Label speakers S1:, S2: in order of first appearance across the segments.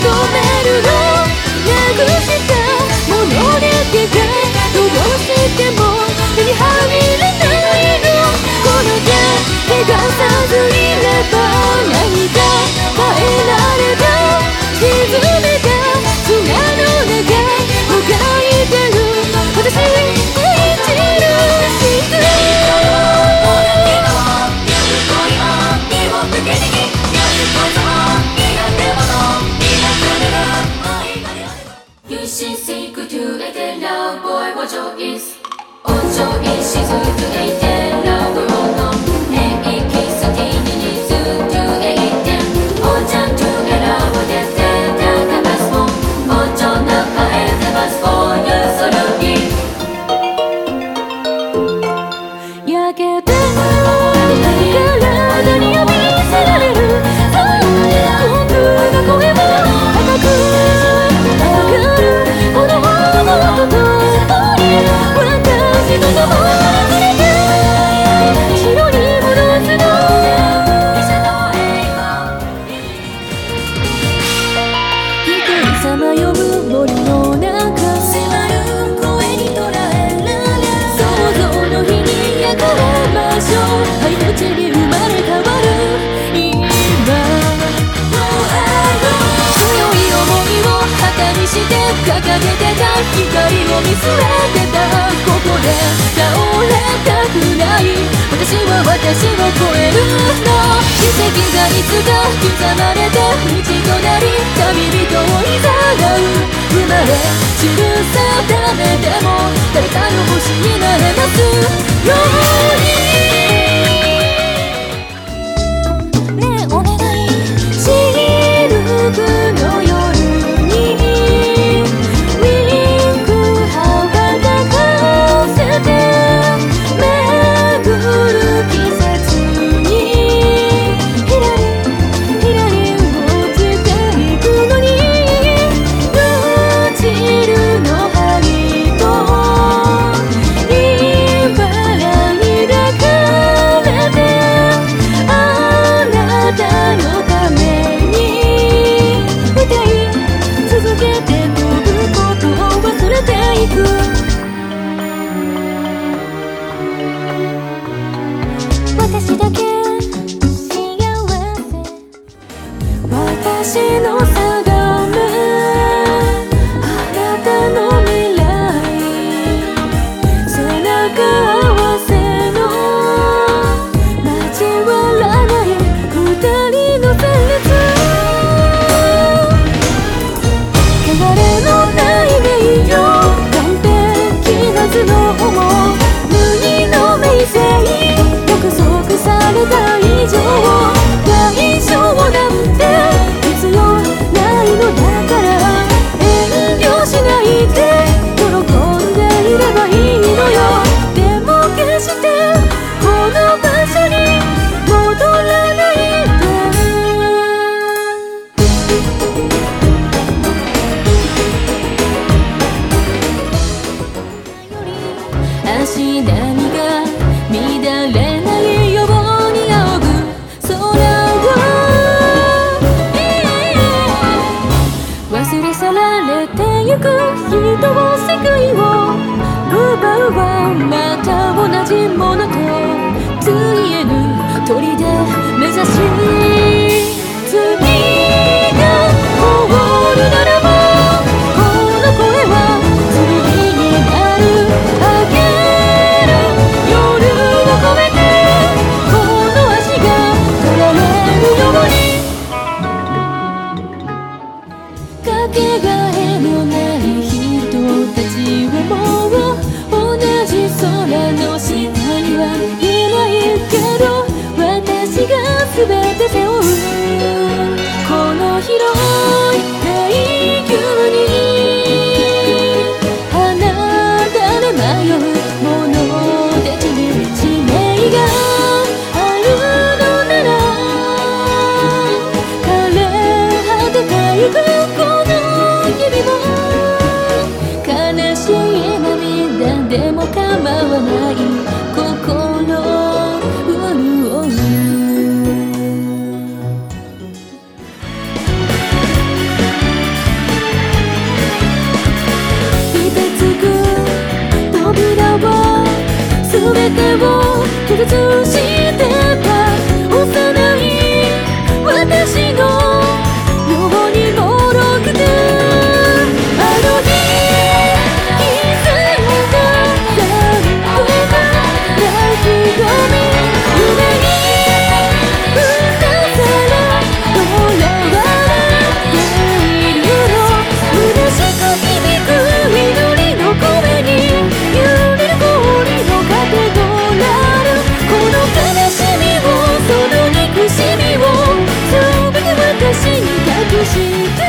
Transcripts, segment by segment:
S1: めるのなくしたものだけがどうしても手に入らないのこの手怪我さずいれば何か変えられた沈めた砂の中もがいてる私生きるして
S2: You should seek to a dead love boy what your is おちょいしずつえてラブロのえいきさきにずっとえいておちゃんとえらぶでてたたすもおちょなかえてますこういうそるぎ
S1: 焼けて体に浴びせられる僕の声も高く上がるこの音と私と共に連れて城に戻すの一人さまよぶ森の中迫る声に捉えられ想像の火に焼かれましょう命に生まれ変わる今強い想いを旗にして掲げてた光を見据えてたここで倒れたくない私は私を超えるの奇跡がいつか刻まれて道となり旅人をいざなう生まれ知る定めても誰かの星になれますようにねえお願いシルクの夜私だけ幸せ私の定めあなたの未来背中合わせの交わらない二人の旋律汚れのない名誉完璧な頭脳無二の名声された以上代償なんて必要ないのだから遠慮しないで喜んでいればいいのよでも決してこの場所に戻らないで足並みが乱れないよ忘れ去られてゆく人を世界を奪うはまた同じものとついえぬ鳥で目指し罪が凍るならばこの声は剣になるあげる夜を越えてこの足が取られるようにかけがえのない人たちはもう同じ空の下にはいないけど私が全て背負うこの広い永久にあなたで迷う者たちに使命があるのなら枯れ果ててゆく悲しい涙でも構わない心潤う手を拒絶してた幼い私のように脆くて、あの日気づいた残酷な瞳、胸にうさされ囚われているの、虚しく響く祈りの声に揺れる氷のカテドラル、この悲しみをその憎しみを全て私に託して、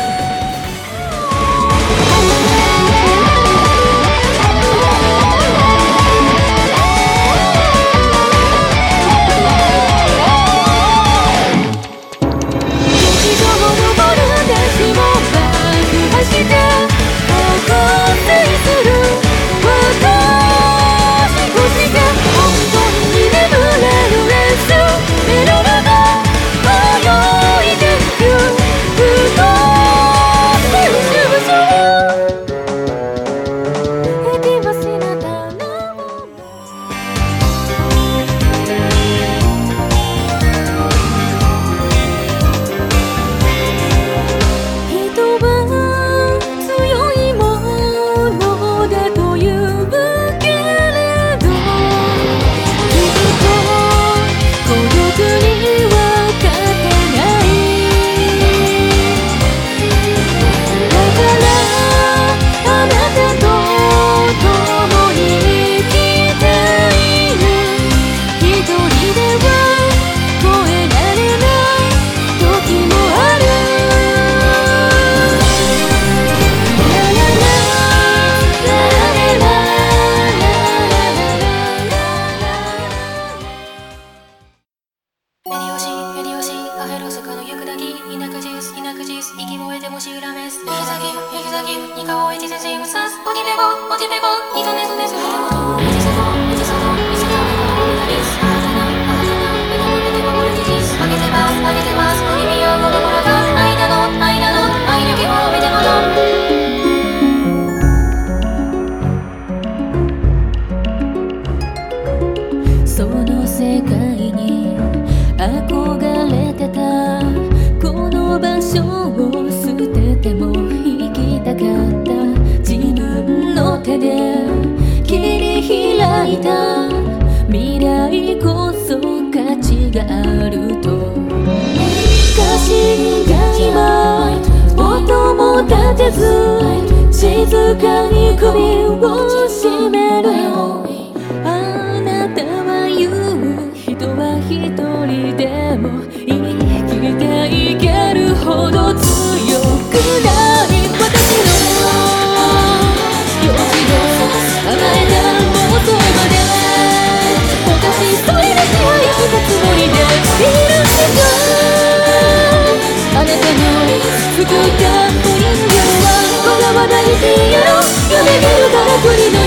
S1: その世界に憧れてた、この場所を捨てても行きたかった、自分の手で切り開いた未来こそ価値があると、家臣が今音も立てず静かに首を絞めるよ、あなたは言う人は一人でも生きていけるほど強くない私の幼稚を甘えた妄想まで、私一人で支配したつもりでいるんですが、あなたの作ったお人形は笑わないでやろう、夢見るからくりの